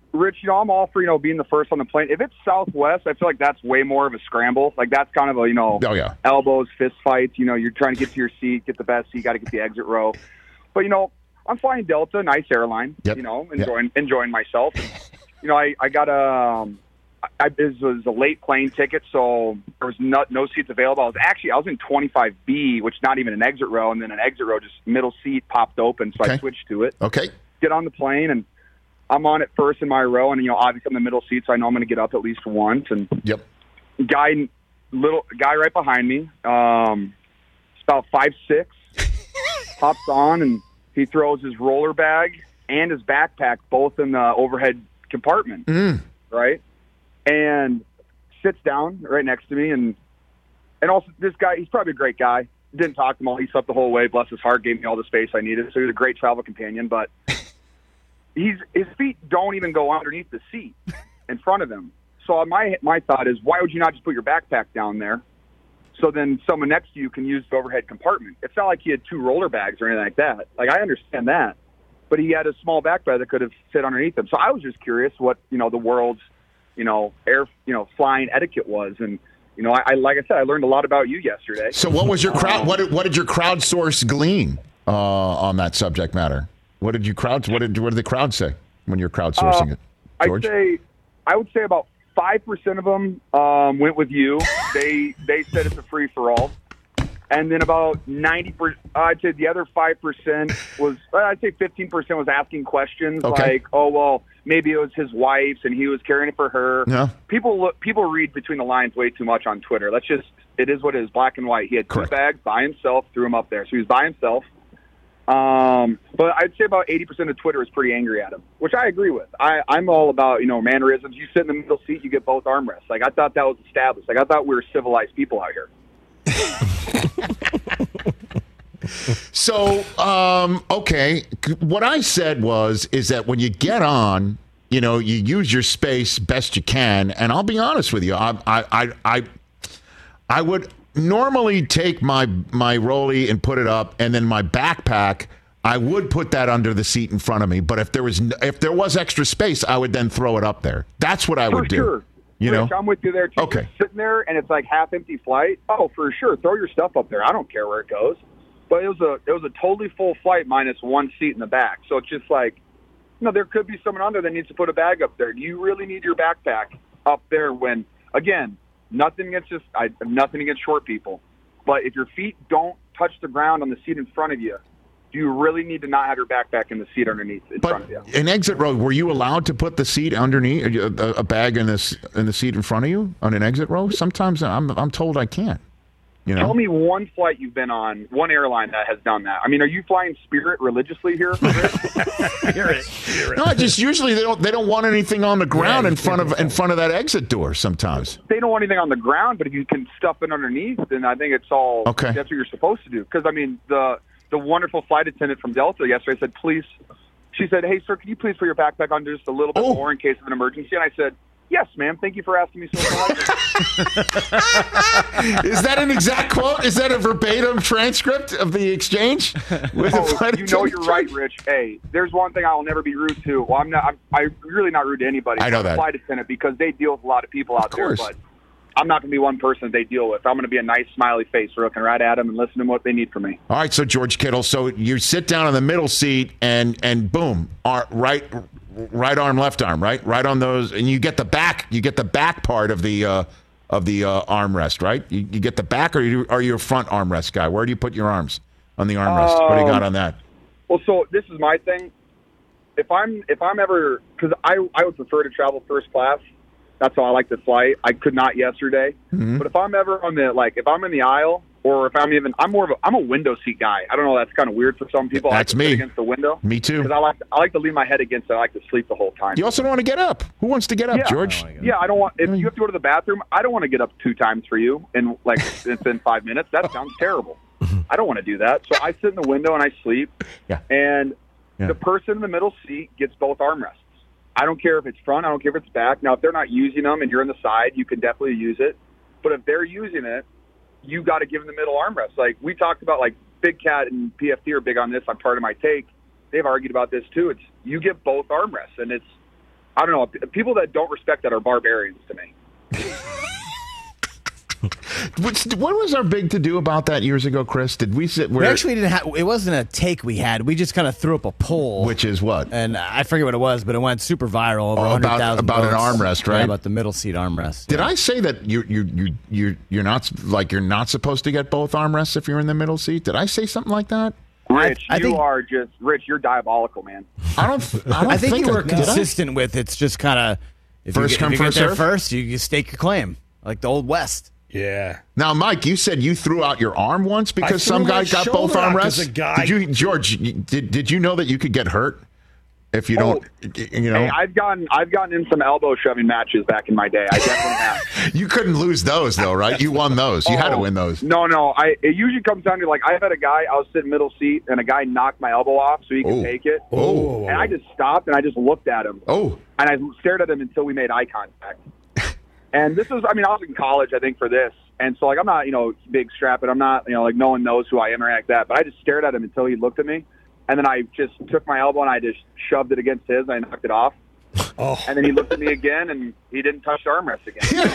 Rich, you know, I'm all for, you know, being the first on the plane. If it's Southwest, I feel like that's way more of a scramble. Like, that's kind of a, you know, Oh, yeah. elbows, fist fights. You know, you're trying to get to your seat, get the best seat, got to get the exit row. But, you know, I'm flying Delta, nice airline, Yep. you know, enjoying enjoying myself. You know, I, I got a, um, I, this was a late plane ticket, so there was no, no seats available. I was actually, I was in twenty-five B, which is not even an exit row, and then an exit row, just middle seat popped open, so Okay. I switched to it. Okay. Get on the plane, and I'm on it first in my row, and, you know, obviously I'm in the middle seat, so I know I'm going to get up at least once. And Yep. guy, little guy right behind me, um, it's about five six, hops on, and he throws his roller bag and his backpack both in the overhead compartment, Mm. right? And sits down right next to me, and and also this guy, he's probably a great guy. Didn't talk to him all. He slept the whole way. Bless his heart, gave me all the space I needed. So he was a great travel companion, but he's his feet don't even go underneath the seat in front of him. So my my thought is, why would you not just put your backpack down there, so then someone next to you can use the overhead compartment? It's not like he had two roller bags or anything like that. Like, I understand that, but he had a small backpack that could have fit underneath him. So I was just curious what, you know, the world's, you know, air, you know, flying etiquette was. And, you know, I, I like I said, I learned a lot about you yesterday. So what was your crowd? Um, What did, what did your crowdsource glean uh, on that subject matter? What did you crowd? What did what did the crowd say when you're crowdsourcing Uh, it? I'd George? say, I would say about five percent of them um, went with you. They they said it's a free for all, and then about ninety percent. I'd say the other five percent was. I'd say fifteen percent was asking questions Okay. like, "Oh well, maybe it was his wife's and he was caring for her." Yeah. People look, people read between the lines way too much on Twitter. That's just it is what it is, black and white. He had two Correct. bags by himself, threw them up there, so he was by himself. Um, but I'd say about eighty percent of Twitter is pretty angry at him, which I agree with. I, I'm all about, you know, mannerisms. You sit in the middle seat, you get both armrests. Like, I thought that was established. Like, I thought we were civilized people out here. So, um, okay, what I said was is that when you get on, you know, you use your space best you can, and I'll be honest with you, I, I, I, I, I would normally take my my rollie and put it up, and then my backpack, I would put that under the seat in front of me. But if there was if there was extra space, I would then throw it up there. That's what I For would do. sure. You Rich, know, I'm with you there, too. Okay. Sitting there, and it's like half-empty flight. Oh, for sure. Throw your stuff up there. I don't care where it goes. But it was a it was a totally full flight minus one seat in the back. So it's just like, you know, there could be someone on there that needs to put a bag up there. Do you really need your backpack up there when, again, nothing against just I nothing against short people, but if your feet don't touch the ground on the seat in front of you, do you really need to not have your backpack in the seat underneath in front but of you? in exit row, were you allowed to put the seat underneath a, a bag in this in the seat in front of you on an exit row? Sometimes I'm I'm told I can't. You know? Tell me one flight you've been on, one airline that has done that. I mean, are you flying Spirit religiously here? No, just usually they don't they don't want anything on the ground in front of in front of that exit door. Sometimes. They don't want anything on the ground, but if you can stuff it underneath, then I think it's all Okay. that's what you're supposed to do. Because I mean, the the wonderful flight attendant from Delta yesterday said, "Please," she said, "Hey, sir, can you please put your backpack on just a little bit Oh. more in case of an emergency?" And I said, "Yes, ma'am. Thank you for asking me so much." Is that an exact quote? Is that a verbatim transcript of the exchange? With the Oh, flight you know attendant? you're right, Rich. Hey, there's one thing I will never be rude to. Well, I'm not. I'm, I'm really not rude to anybody. I know I'm a that. flight attendant because they deal with a lot of people out there. course. But I'm not going to be one person that they deal with. I'm going to be a nice, smiley face, looking right at them and listening to what they need from me. All right, so George Kittle, so you sit down in the middle seat and and boom, ar- right right arm, left arm, right, right on those, and you get the back, you get the back part of the uh, of the uh, armrest, right? You, you get the back, or you are you a front armrest guy? Where do you put your arms on the armrest? what do you got on that? Well, so this is my thing. If I'm if I'm ever because I I would prefer to travel first class. That's how I like to fly. I could not yesterday, Mm-hmm. but if I'm ever on the like if I'm in the aisle or if I'm even I'm more of a I'm a window seat guy. I don't know. That's kind of weird for some people. That's I like to me. sit against the window. Me too. Because I like I like to lean my head against it. I like to sleep the whole time. You also don't want to get up. Who wants to get up, Yeah. George? Yeah, I don't want. If you have to go to the bathroom, I don't want to get up two times for you in like within five minutes. That sounds terrible. I don't want to do that. So I sit in the window and I sleep. Yeah. And Yeah. the person in the middle seat gets both armrests. I don't care if it's front. I don't care if it's back. Now, if they're not using them and you're on the side, you can definitely use it. But if they're using it, you got to give them the middle armrest. Like we talked about, like Big Cat and P F T are big on this. I'm part of my take. They've argued about this too. It's you get both armrests, and it's I don't know. p- People that don't respect that are barbarians to me. What's, what was our big to do about that years ago, Chris? Did we sit? We actually didn't have. It wasn't a take we had. We just kind of threw up a poll, Which is what? and I forget what it was, but it went super viral. Over Oh, one hundred about- thousand about an votes. armrest, right? Yeah, about the middle seat armrest. Did yeah. I say that you you you you you're not like you're not supposed to get both armrests if you're in the middle seat? Did I say something like that? Rich, I you think- are just Rich. You're diabolical, man. I don't. I, don't I think, you were did I? consistent with it's just kind of if First you get, come, if you first get there serve? first, you, you stake your claim like the old West. Yeah. Now, Mike, you said you threw out your arm once because I some threw guy my got both shoulder out 'cause armrests. a guy- Did you, George? you- Did did you know that you could get hurt if you don't? You know, Hey, I've gotten I've gotten in some elbow shoving matches back in my day. I definitely have. you couldn't lose those though, right? You won those. You had to Oh, win those. No, no. I it usually comes down to like I've had a guy I was sitting middle seat and a guy knocked my elbow off so he could Oh. take it. Oh. And I just stopped and I just looked at him. Oh, And I stared at him until we made eye contact. And this was I mean I was in college I think for this. And so like I'm not, you know, big strap and I'm not, you know, like no one knows who I am or like that. But I just stared at him until he looked at me. And then I just took my elbow and I just shoved it against his and I knocked it off. Oh. And then he looked at me again, and he didn't touch the armrest again.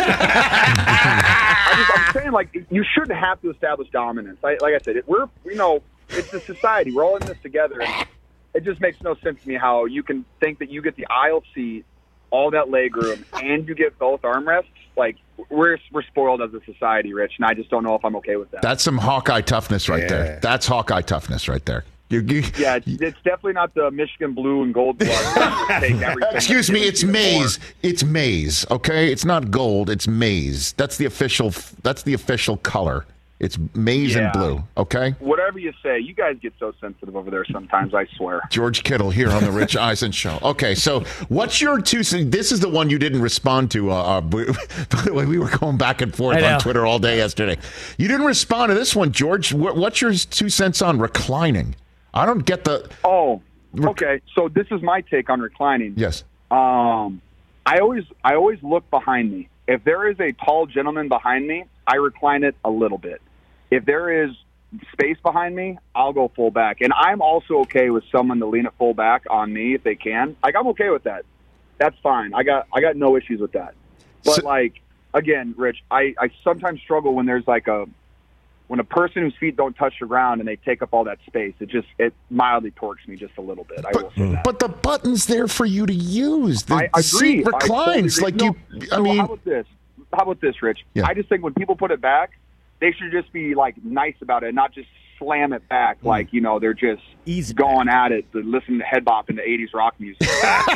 I just, I'm saying, like, you shouldn't have to establish dominance. I, like I said, it, we're, you know, it's a society. We're all in this together. And it just makes no sense to me how you can think that you get the aisle seat, all that leg room, and you get both armrests. Like, we're we're spoiled as a society, Rich, and I just don't know if I'm okay with that. that's some Hawkeye toughness right Yeah. there. That's Hawkeye toughness right there. You, you, yeah, it's, it's definitely not the Michigan blue and gold blood. Take everything Excuse me, that's it's given to you maize. It's maize. Okay, it's not gold. It's maize. That's the official. That's the official color. It's maize Yeah. and blue. Okay. Whatever you say, you guys get so sensitive over there sometimes, I swear. George Kittle here on the Rich Eisen Show. Okay, so what's your two? This is the one you didn't respond to. Uh, uh, by the way, we were going back and forth I know. on Twitter all day yesterday. You didn't respond to this one, George. What, what's your two cents on reclining? I don't get the. Oh, okay. So this is my take on reclining. Yes. Um, I always I always look behind me. If there is a tall gentleman behind me, I recline it a little bit. If there is space behind me, I'll go full back. And I'm also okay with someone to lean it full back on me if they can. Like I'm okay with that. That's fine. I got I got no issues with that. But So- like again, Rich, I, I sometimes struggle when there's like a when a person whose feet don't touch the ground and they take up all that space. It just it mildly torques me just a little bit. I will say that. But the button's there for you to use. The, I the agree. seat I reclines totally agree. like No, you. so I mean, how about this? How about this, Rich? Yeah. I just think when people put it back, they should just be like nice about it, not just slam it back like you know they're just Easy going at it to listen to head bop into eighties rock music.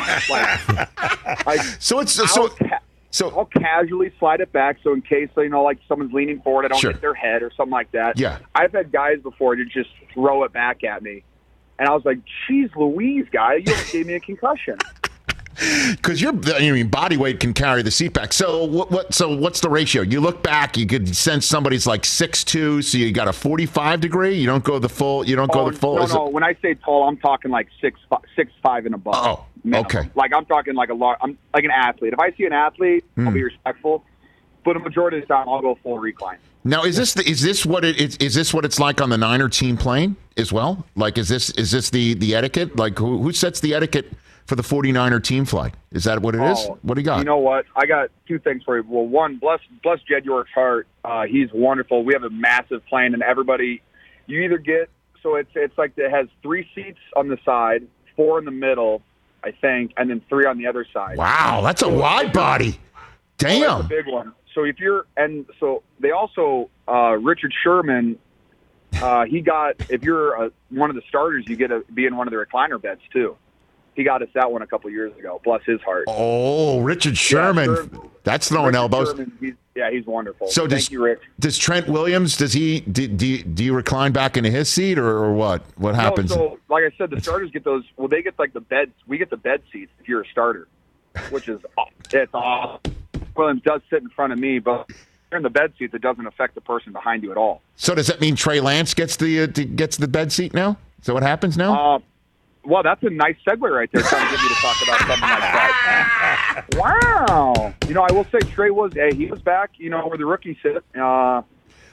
like, like, so it's I'll, so ca- so. I'll casually slide it back so in case you know like someone's leaning forward, I don't Sure. hit their head or something like that. Yeah. I've had guys before to just throw it back at me, and I was like, "Geez, Louise, guy, you almost gave me a concussion." Because your I mean, body weight can carry the seat back. So what, what? So what's the ratio? You look back, you could sense somebody's like six two, so you got a forty-five degree. You don't go the full. You don't go Oh, the full. No, is no. it- When I say tall, I'm talking like six, fi- six five and above. Oh, minimum. okay. Like I'm talking like a large. I'm like an athlete. If I see an athlete, Hmm. I'll be respectful. But a majority of the time, I'll go full recline. Now, is this the, is this what it is? Is this what it's like on the Niner team plane as well? Like, is this is this the the etiquette? Like, who who sets the etiquette for the 49er team flight? Is that what it is? Oh, What do you got? You know what? I got two things for you. Well, one, bless bless Jed York's heart. Uh, he's wonderful. We have a massive plane, and everybody, you either get so it's it's like it has three seats on the side, four in the middle, I think, and then three on the other side. Wow, that's a wide body. That's Damn. a big one. So if you're and so they also uh, Richard Sherman, uh, he got if you're uh one of the starters, you get to be in one of the recliner beds too. He got us that one a couple years ago. Bless his heart. Oh, Richard Sherman. Sherman. That's throwing Richard elbows. Sherman, he's, yeah, he's wonderful. So Thank does you, Rick. does Trent Williams? Does he do, do, do you recline back into his seat or, or what? What happens? No, so like I said, the starters get those. Well, they get like the bed. We get the bed seats if you're a starter, which is it's awesome. Williams does sit in front of me, but if you're in the bed seats, it doesn't affect the person behind you at all. So does that mean Trey Lance gets the uh, gets the bed seat now? Is that what happens now? Uh, well, that's a nice segue right there, trying to get me to talk about something like that. Wow. You know, I will say Trey was, hey, he was back, you know, where the rookies sit. Uh,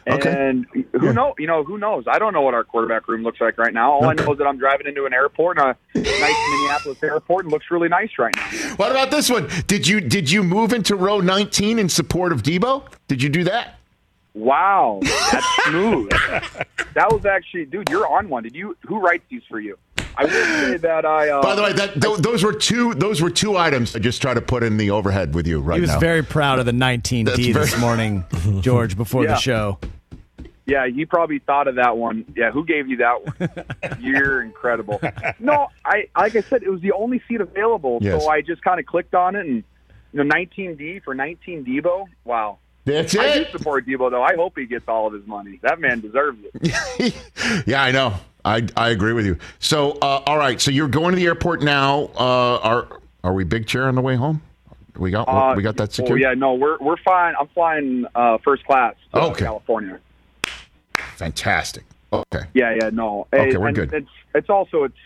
Okay. And who Yeah. know? You know, who knows? I don't know what our quarterback room looks like right now. All Okay. I know is that I'm driving into an airport, a nice Minneapolis airport, and looks really nice right now. What about this one? Did you did you move into row nineteen in support of Debo? Did you do that? Wow, that's smooth. That was actually, dude, you're on one. Did you? Who writes these for you? I will say that I. Uh, By the way, that th- those were two those were two items I just tried to put in the overhead with you right He was now. very proud of the nineteen D That's this very- morning, George, before Yeah. the show. Yeah, you probably thought of that one. Yeah, who gave you that one? You're incredible. No, I like I said, it was the only seat available, Yes. so I just kind of clicked on it, and you know, nineteen D for nineteen Debo. Wow. That's I do it. support Debo, though. I hope he gets all of his money. That man deserves it. Yeah, I know. I I agree with you. So, uh, all right. So you're going to the airport now. Uh, are are we big chair on the way home? We got Uh, we got that Oh, secured. yeah, no, we're we're fine. I'm flying uh, first class to Okay. California. Fantastic. Okay. Yeah, yeah, no. Okay, And- we're and good. It's it's also it's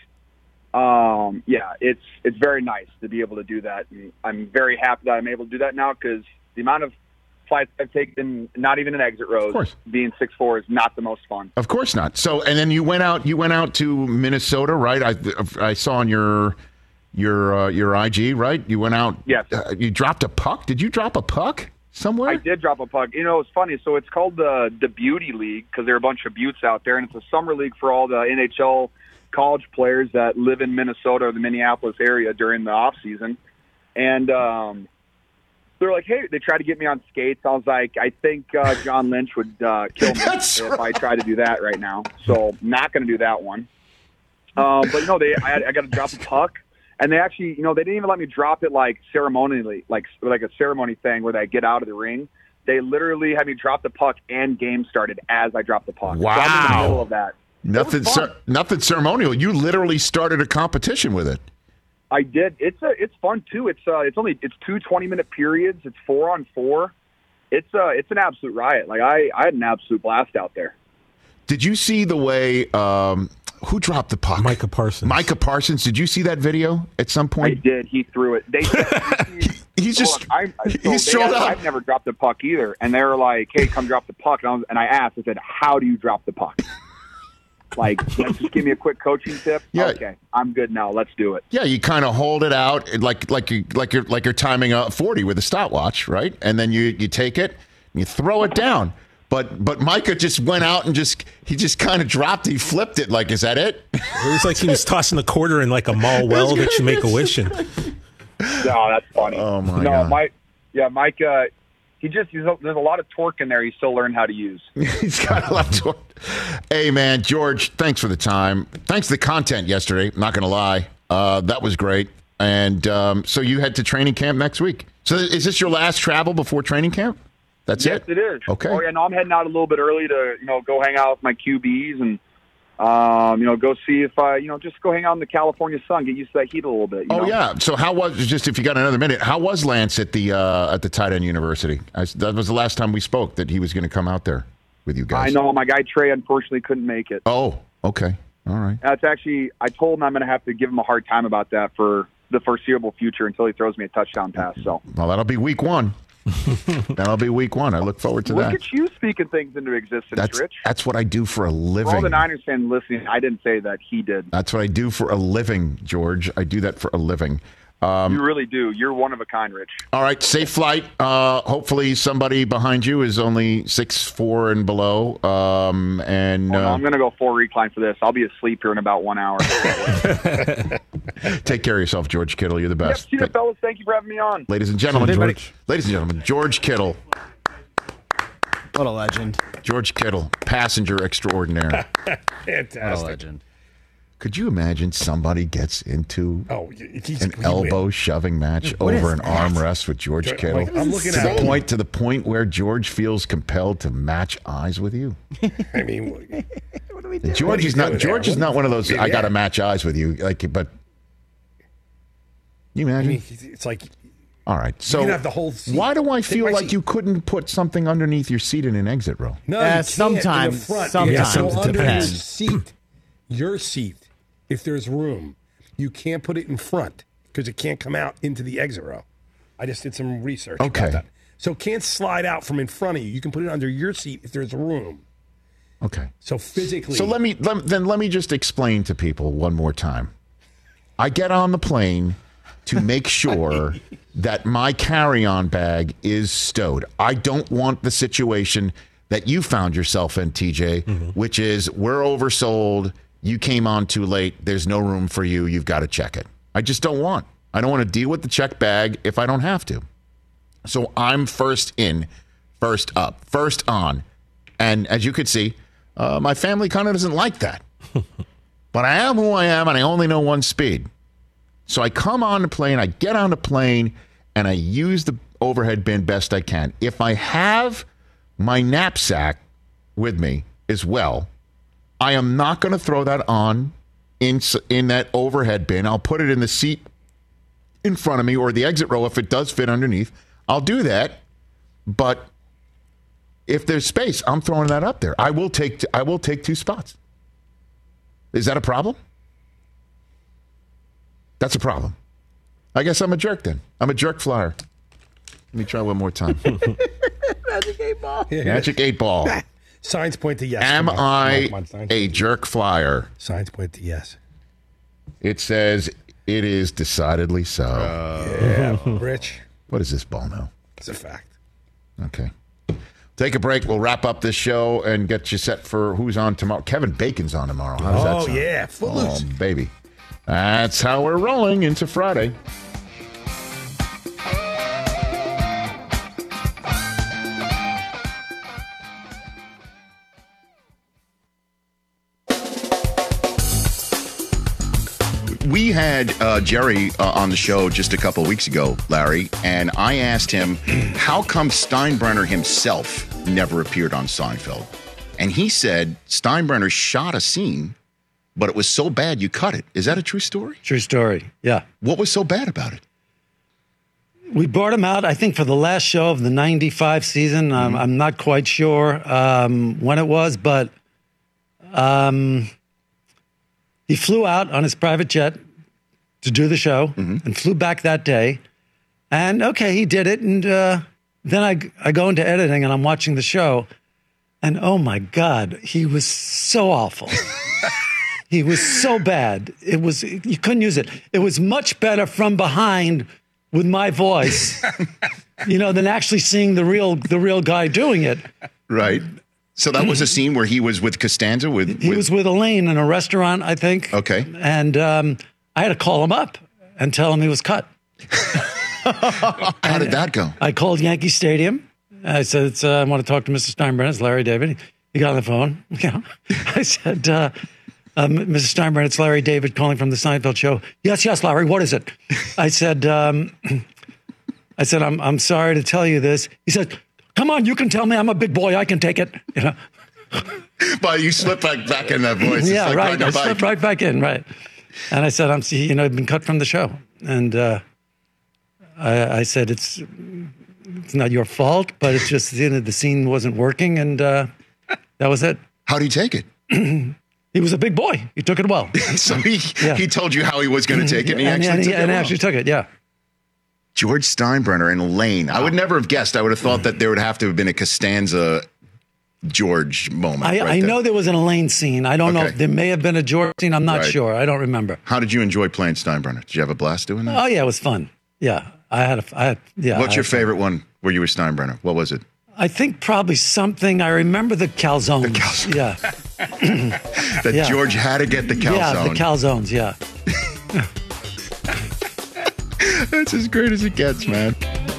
um yeah, it's it's very nice to be able to do that. And I'm very happy that I'm able to do that now because the amount of flights I've taken, not even an exit rows, course. being six four is not the most fun. Of course not. So, and then you went out. You went out to Minnesota, right? I I saw on your your uh, your I G, right? You went out. Yes. Uh, you dropped a puck. Did you drop a puck somewhere? I did drop a puck. You know, it's funny. So it's called the the Beauty League because there are a bunch of buttes out there, and it's a summer league for all the N H L college players that live in Minnesota or the Minneapolis area during the off season. And um, they're like, "Hey," they tried to get me on skates. I was like, "I think uh, John Lynch would uh, kill me That's if right. I try to do that right now." So, not going to do that one. Um, but you know, they I, I got to drop a puck. And they actually, you know, they didn't even let me drop it like ceremonially, like like a ceremony thing where I get out of the ring. They literally had me drop the puck and game started as I dropped the puck. So I'm in the Wow. middle of that. Nothing, It was fun. cer- nothing ceremonial. You literally started a competition with it. I did. It's a, it's fun too. It's uh, it's only it's two twenty minute periods. It's four on four. It's uh, it's an absolute riot. Like I, I had an absolute blast out there. Did you see the way? Um, who dropped the puck? Micah Parsons. Micah Parsons. Did you see that video at some I point? did. He threw it. They. He's just Look, I, I, so he they strolled asked- up. I've never dropped a puck either, and they were like, "Hey, come drop the puck." And I, was, and I asked, I said, "How do you drop the puck?" Like, let's just give me a quick coaching tip. Yeah. Okay, I'm good now. Let's do it. Yeah, you kind of hold it out like like you like you're like you're timing a forty with a stopwatch, right? And then you you take it, and you throw it down. But but Micah just went out and just he just kind of dropped. He flipped it. Like, is that it? It was like he was tossing a quarter in like a mall well that you make a wish in. No, that's funny. Oh, my no, God. Mike. Yeah, Mike. Uh, he just he's, there's a lot of torque in there. He's still learning how to use. He's got a lot to. Hey man, George, thanks for the time. Thanks for the content yesterday. Not gonna lie, uh, that was great. And um, so you head to training camp next week. So is this your last travel before training camp? That's Yes, it. it is. Okay. Oh yeah, no, I'm heading out a little bit early to you know go hang out with my Q Bs and um, you know go see if I you know just go hang out in the California sun, get used to that heat a little bit. You Oh know? yeah. So how was just if you got another minute? How was Lance at the uh, at the Tight End University? I, that was the last time we spoke that he was going to come out there with you guys. I know my guy Trey unfortunately couldn't make it. Oh, okay. All right. That's actually I told him I'm going to have to give him a hard time about that for the foreseeable future until he throws me a touchdown pass. So Well, that'll be week one. That'll be week one. I look forward to look that. at you speaking things into existence, That's Rich. that's what I do for a For all living. the Niners fans listening, I didn't say that he did. That's what I do for a living, George. I do that for a living. Um, you really do. You're one of a kind, Rich. all right, safe flight. Uh, hopefully, somebody behind you is only six four and below. Um, and Oh, no, uh, I'm going to go full recline for this. I'll be asleep here in about one hour. take care of yourself, George Kittle. You're the Yep, best. see you, fellas. Thank you for having me on. Ladies and gentlemen, Hey, buddy. George. Ladies and gentlemen, George Kittle. What a legend. George Kittle, passenger extraordinaire. What a Fantastic. legend. Could you imagine somebody gets into Oh, he's an he elbow wins. shoving match What over is an that? arm wrest with George Like, Kittle? I'm looking to at the him. point to the point where George feels compelled to match eyes with you. I mean, What do we do? George What are is you not doing George there? is not one of those. Yeah. I got to match eyes with you, like. But you I imagine? mean, it's like All right. So can have the whole seat. why do I Take feel my like seat. you couldn't put something underneath your seat in an exit row? no, Uh, you can't sometimes- in the front. sometimes. You have to Yeah, go under your depends. seat, your seat. If there's room, you can't put it in front because it can't come out into the exit row. I just did some research. Okay. About that. So it can't slide out from in front of you. You can put it under your seat if there's room. Okay. So physically. So let me let, then let me just explain to people one more time. I get on the plane to make sure that my carry-on bag is stowed. I don't want the situation that you found yourself in, T J, mm-hmm. which is we're oversold. You came on too late. There's no room for you. You've got to check it. I just don't want. I don't want to deal with the check bag if I don't have to. So I'm first in, first up, first on. And as you could see, uh, my family kind of doesn't like that. But I am who I am, and I only know one speed. So I come on the plane, I get on the plane, and I use the overhead bin best I can. If I have my knapsack with me as well, I am not going to throw that on in, in that overhead bin. I'll put it in the seat in front of me or the exit row if it does fit underneath. I'll do that. But if there's space, I'm throwing that up there. I will take I will take two spots. Is that a problem? That's a problem. I guess I'm a jerk then. I'm a jerk flyer. Let me try one more time. Magic eight ball. Magic eight ball. Signs point to yes. Am on. I Come on, come on, a jerk flyer? Signs point to yes. It says it is decidedly so. Uh, yeah, Rich. What is this ball now? It's a fact. Okay. Take a break. We'll wrap up this show and get you set for who's on tomorrow. Kevin Bacon's on tomorrow. How does that Oh, sound? yeah. Footloose. Oh, baby. That's how we're rolling into Friday. We had uh, Jerry uh, on the show just a couple of weeks ago, Larry, and I asked him, how come Steinbrenner himself never appeared on Seinfeld? And he said Steinbrenner shot a scene, but it was so bad you cut it. Is that a true story? True story, yeah. What was so bad about it? We brought him out, I think, for the last show of the ninety-five season. Mm-hmm. Um, I'm not quite sure um, when it was, but um, he flew out on his private jet to do the show mm-hmm. and flew back that day. And, okay, he did it. And uh, then I, I go into editing, and I'm watching the show. And, oh, my God, he was so awful. He was so bad. It was, you couldn't use it. It was much better from behind with my voice, you know, than actually seeing the real the real guy doing it. Right. So that was a scene where he was with Costanza? With, He with... was with Elaine in a restaurant, I think. Okay. And um, I had to call him up and tell him he was cut. How did that go? I called Yankee Stadium. I said, it's, uh, I want to talk to Mister Steinbrenner. It's Larry David. He got on the phone. You know, I said, uh, um, Missus Steinbrenner, it's Larry David calling from the Seinfeld show. Yes, yes, Larry, what is it? I said, um, I said, I'm I'm sorry to tell you this. He said, come on, you can tell me. I'm a big boy. I can take it. You know. But you slip back, back in that voice. Yeah, like right. I bike. slipped right back in, right. And I said, I'm, you know, I've been cut from the show. And uh, I, I said, it's it's not your fault, but it's just, you know, the scene wasn't working, and uh, that was it. How did he take it? He was a big boy. He took it well. So he, yeah. he told you how he was going to take it, and he and, actually and, took and it well. actually took it, yeah. George Steinbrenner and Elaine. I would never have guessed. I would have thought that there would have to have been a Costanza George moment. I, right I there. know there was an Elaine scene. I don't Okay. know if there may have been a George scene. I'm not Right. sure. I don't remember. How did you enjoy playing Steinbrenner? Did you have a blast doing that? Oh, yeah, it was fun. Yeah. I had a, I had, yeah. What's I your had fun. favorite one where you were Steinbrenner? What was it? I think probably something. I remember the calzones. The calzones. Yeah. That Yeah. George had to get the calzone. Yeah, the calzones, yeah. That's as great as it gets, man.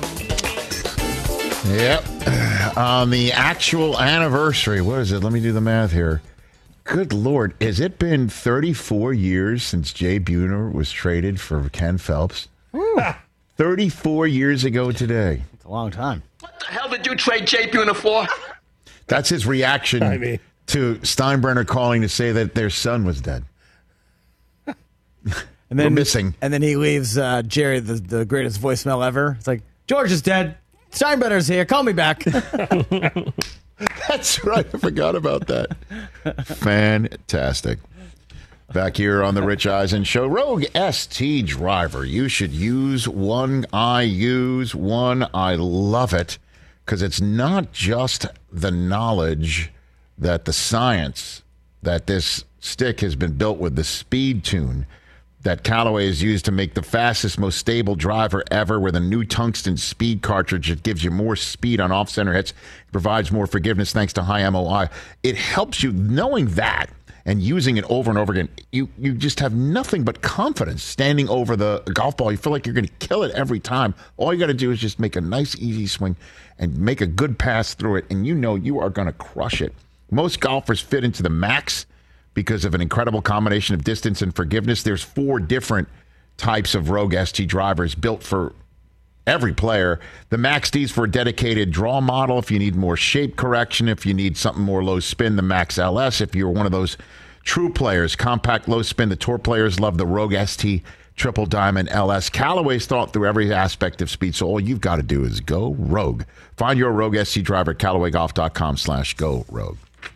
Yep. On the actual anniversary, what is it? Let me do the math here. Good Lord. Has it been thirty-four years since Jay Buhner was traded for Ken Phelps? thirty-four years ago today. It's a long time. What the hell did you trade Jay Buhner for? That's his reaction I mean. to Steinbrenner calling to say that their son was dead. And We're then missing. And then he leaves uh, Jerry the, the greatest voicemail ever. It's like, George is dead. Steinbrenner's here. Call me back. That's right. I forgot about that. Fantastic. Back here on the Rich Eisen Show, Rogue S T driver. You should use one. I use one. I love it. because it's not just the knowledge that the science that this stick has been built with, the speed tune that Callaway has used to make the fastest, most stable driver ever with a new tungsten speed cartridge that gives you more speed on off-center hits, provides more forgiveness thanks to high M O I. It helps you knowing that and using it over and over again. You you just have nothing but confidence standing over the golf ball. You feel like you're going to kill it every time. All you got to do is just make a nice, easy swing and make a good pass through it, and you know you are going to crush it. Most golfers fit into the max because of an incredible combination of distance and forgiveness. There's four different types of Rogue S T drivers built for every player. The Max D's for a dedicated draw model. If you need more shape correction, if you need something more low spin, the Max L S. If you're one of those true players, compact low spin, the tour players love the Rogue S T Triple Diamond L S. Callaway's thought through every aspect of speed, so all you've got to do is go Rogue. Find your Rogue S T driver at Callaway Golf dot com slash go Rogue.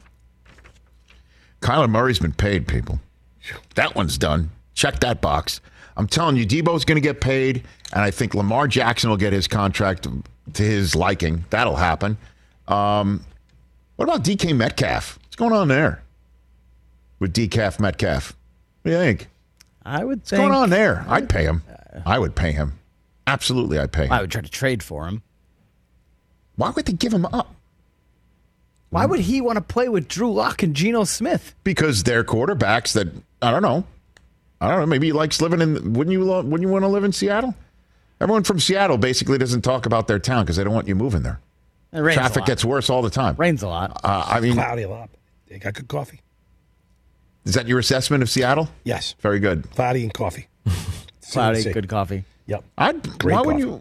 Kyler Murray's been paid, people. That one's done. Check that box. I'm telling you, Debo's going to get paid, and I think Lamar Jackson will get his contract to his liking. That'll happen. Um, what about D K Metcalf? What's going on there with D K Metcalf? What do you think? I would What's think. going on there? I'd pay him. I would pay him. Absolutely, I'd pay him. I would try to trade for him. Why would they give him up? Why would he want to play with Drew Lock and Geno Smith? Because they're quarterbacks that, I don't know. I don't know. Maybe he likes living in, wouldn't you, lo- wouldn't you want to live in Seattle? Everyone from Seattle basically doesn't talk about their town because they don't want you moving there. It rains Traffic a lot. gets worse all the time. Rains a lot. Uh, I mean, Cloudy a lot. They got good coffee. Is that your assessment of Seattle? Yes. Very good. Cloudy and coffee. Cloudy, See. good coffee. Yep. I'd, Great why would coffee. you?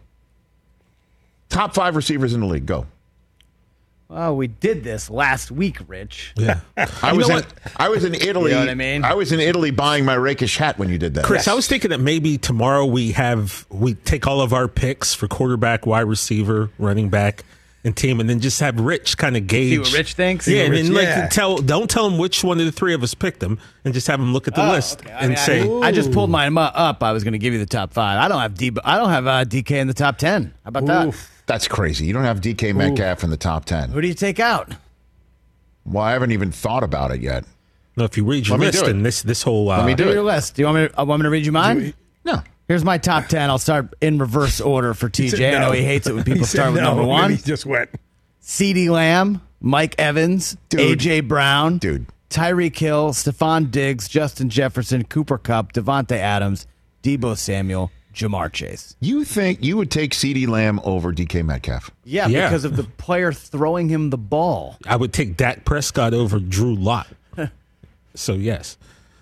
Top five receivers in the league. Go. Well, we did this last week, Rich. Yeah. I was in, I was in Italy. You know what I mean? I was in Italy buying my rakish hat when you did that. Chris, I was thinking that maybe tomorrow we have we take all of our picks for quarterback, wide receiver, running back, and team, and then just have Rich kind of gauge See what Rich thinks? Yeah, and Rich- then like yeah. tell don't tell him which one of the three of us picked them, and just have him look at the Oh, list okay. I and mean, say, I, I just pulled mine mu- up. I was going to give you the top five. I don't have D. I don't have uh, D K in the top ten. How about that? Oof. That's crazy. You don't have D K Metcalf in the top ten. Who do you take out? Well, I haven't even thought about it yet. "No, if you read your Let me list do it. and this this whole uh, Let me do Do it. your list. Do you want me? To, uh, want me to read you mine? No. Here's my top ten. I'll start in reverse order for T J. I know he hates it when people He said start with no, number and one. He just went. CeeDee Lamb, Mike Evans, Dude. A J Brown, Dude. Tyreek Hill, Stephon Diggs, Justin Jefferson, Cooper Kupp, Devontae Adams, Debo Samuel, Jamar Chase. You think you would take CeeDee Lamb over D K Metcalf? Yeah, Yeah. because of the player throwing him the ball. I would take Dak Prescott over Drew Lock. So yes,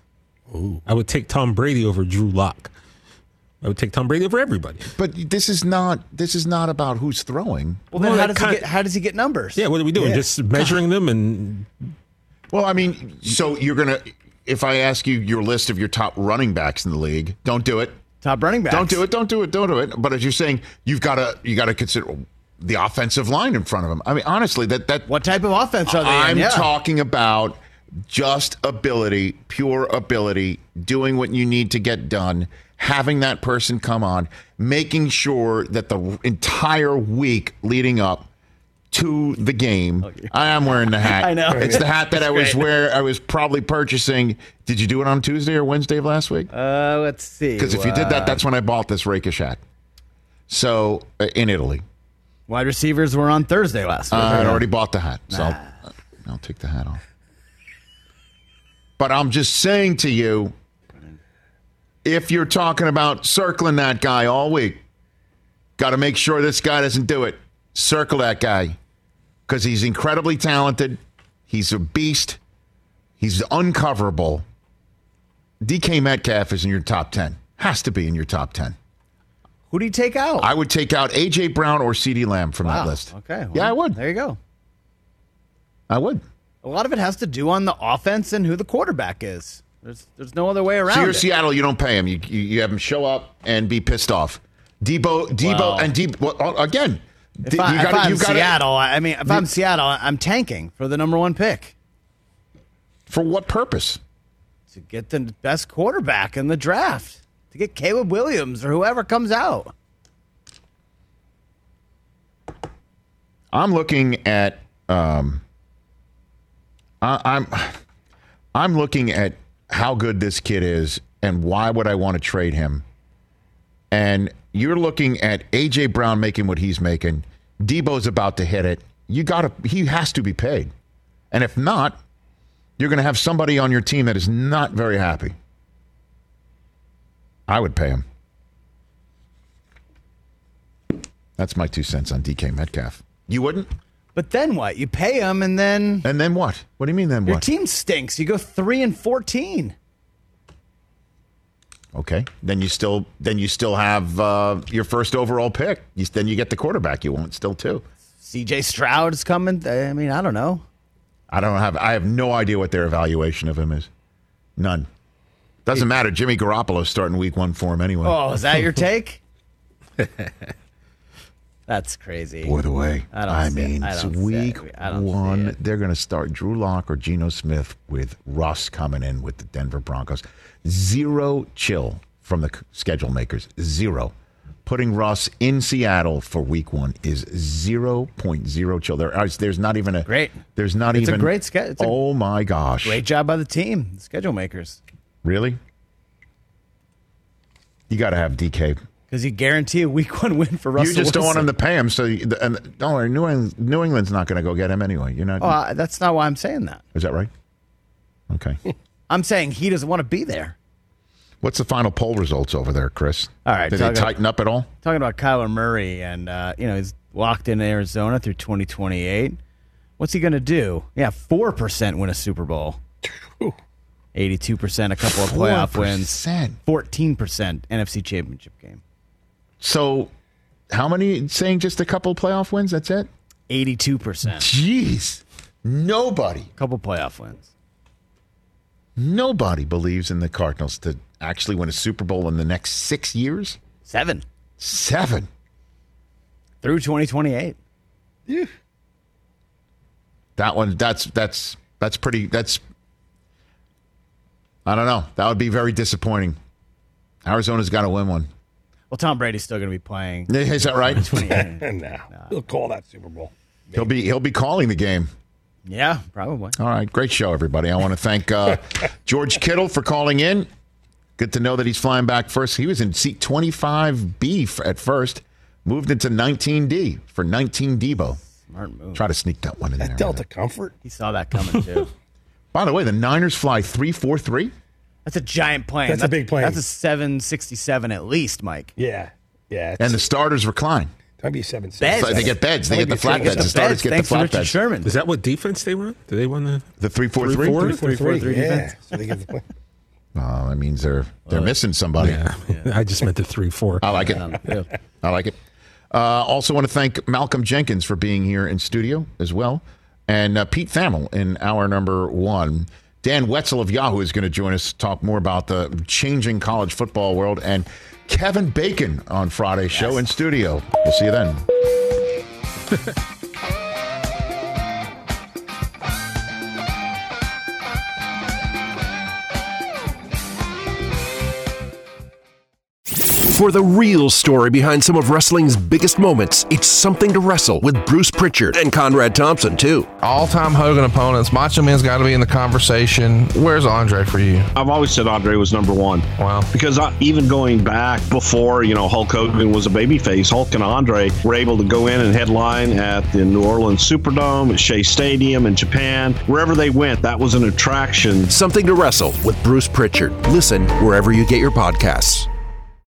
I would take Tom Brady over Drew Lock. I would take Tom Brady over everybody. But this is not this is not about who's throwing. Well, then Well, how that does he kind- get? How does he get numbers? Yeah, what are we doing? Yeah. Just measuring them and Well, I mean, so you're going to if I ask you your list of your top running backs in the league, don't do it. Top running backs. Don't do it. Don't do it. Don't do it. But as you're saying, you've got to you got to consider the offensive line in front of them. I mean, honestly, that that What type of offense are they I'm in? Yeah. talking about just ability, pure ability, doing what you need to get done, having that person come on, making sure that the entire week leading up to the game, I am wearing the hat. I know. It's the hat that I was great. wear. I was probably purchasing. Did you do it on Tuesday or Wednesday of last week? Uh, let's see. Because if you did that, Uh, that's when I bought this rakish hat. So uh, in Italy, wide receivers were on Thursday last week. uh, I already bought the hat, so I'll, I'll take the hat off. But I'm just saying to you, if you're talking about circling that guy all week, got to make sure this guy doesn't do it. Circle that guy because he's incredibly talented. He's a beast. He's uncoverable. D K Metcalf is in your top ten. Has to be in your top ten. Who do you take out? I would take out A J Brown or CeeDee Lamb from Wow. that list. Okay. well, Yeah, I would. There you go. I would. A lot of it has to do on the offense and who the quarterback is. There's there's no other way around So you're it. Seattle. You don't pay him. You, you you have him show up and be pissed off. Debo, Debo, Well, and Debo well, again. If, I, you if gotta- I'm you've gotta- Seattle, I mean, if I'm Seattle, I'm tanking for the number one pick for what purpose? to get the best quarterback in the draft, to get Caleb Williams or whoever comes out. I'm looking at um, I, I'm I'm looking at how good this kid is and why would I want to trade him? And you're looking at A J Brown making what he's making. Debo's about to hit it. You gotta he has to be paid. And if not, you're gonna have somebody on your team that is not very happy. I would pay him. That's my two cents on D K Metcalf. You wouldn't? But then what? You pay him and then... And then what? What do you mean then Your what? team stinks. You go three and fourteen. Okay. Then you still then you still have uh, your first overall pick. You, then you get the quarterback you want still too. C J Stroud is coming. I mean, I don't know. I don't have I have no idea what their evaluation of him is. None. Doesn't matter. Jimmy Garoppolo's starting week one for him anyway. Oh, is that your take? That's crazy. By the way, I, don't I see mean, it. I don't week see it. I don't one, see it. they're going to start Drew Lock or Geno Smith with Russ coming in with the Denver Broncos. Zero chill from the schedule makers. Zero. Putting Russ in Seattle for week one is zero point zero chill. There, are, there's not even a great. There's not it's even a great schedule. Oh my gosh! Great job by the team, the schedule makers. Really? You got to have D K. Because you guarantee a week one win for Russell You just Wilson. don't want him to pay him, so you, and don't worry, New, England, New England's not going to go get him anyway. You're not. Oh, uh, that's not why I'm saying that. Is that right? Okay. I'm saying he doesn't want to be there. What's the final poll results over there, Chris? All right, Did they talking- tighten up at all? Talking about Kyler Murray, and uh, you know he's locked in Arizona through twenty twenty-eight. What's he going to do? Yeah, four percent win a Super Bowl. Eighty-two percent, a couple of playoff wins. Fourteen percent N F C Championship game. So, how many? Saying just a couple playoff wins? That's it. Eighty-two percent. Jeez, nobody. Couple playoff wins. Nobody believes in the Cardinals to actually win a Super Bowl in the next six years. Seven. Seven. Through twenty twenty-eight. Yeah. That one. That's that's that's pretty. That's. I don't know. That would be very disappointing. Arizona's got to win one. Well, Tom Brady's still going to be playing. Is that right? no, no. He'll call that Super Bowl. Maybe. He'll be he'll be calling the game. Yeah, probably. All right, great show, everybody. I want to thank uh, George Kittle for calling in. Good to know that he's flying back first. He was in seat twenty-five B at first, moved into nineteen D for nineteen Debo. Smart move. Try to sneak that one in that there. Delta Comfort. He saw that coming too. By the way, the Niners fly three four three. That's a giant plane. That's a big plane. That's a seven sixty-seven at least, Mike. Yeah, yeah. And the starters recline. Might be seven. Beds. So they get beds. They get the flat beds. The starters get the Thanks to flat Richard beds. Sherman. Is that what defense they run? Do they run the The three four three. Three, four? Three, four, three. three Yeah. defense? So they get the Oh, that means they're they're missing somebody. Yeah. I just meant the three four. I like it. I like it. Uh, also want to thank Malcolm Jenkins for being here in studio as well. And uh, Pete Thamel in hour number one. Dan Wetzel of Yahoo is going to join us to talk more about the changing college football world. And Kevin Bacon on Friday's show Yes. in studio. We'll see you then. For the real story behind some of wrestling's biggest moments, it's Something to Wrestle with Bruce Pritchard and Conrad Thompson, too. All-time Hogan opponents. Macho Man's got to be in the conversation. Where's Andre for you? I've always said Andre was number one. Wow. Because I, even going back before, you know, Hulk Hogan was a babyface, Hulk and Andre were able to go in and headline at the New Orleans Superdome, at Shea Stadium in Japan. Wherever they went, that was an attraction. Something to Wrestle with Bruce Pritchard. Listen wherever you get your podcasts.